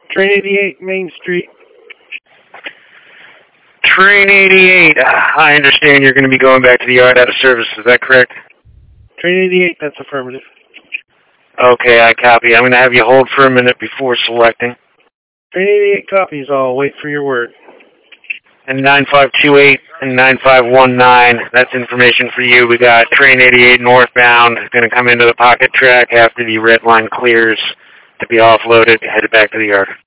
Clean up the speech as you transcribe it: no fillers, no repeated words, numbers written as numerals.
Train 88, Main Street. Train 88. I understand you're going to be going back to the yard out of service. Is that correct? Train 88, that's affirmative. Okay, I copy. I'm going to have you hold for a minute before selecting. Train 88 copies. I'll wait for your word. And 9528 and 9519, that's information for you. We got train 88 northbound, going to come into the pocket track after the red line clears to be offloaded, headed back to the yard.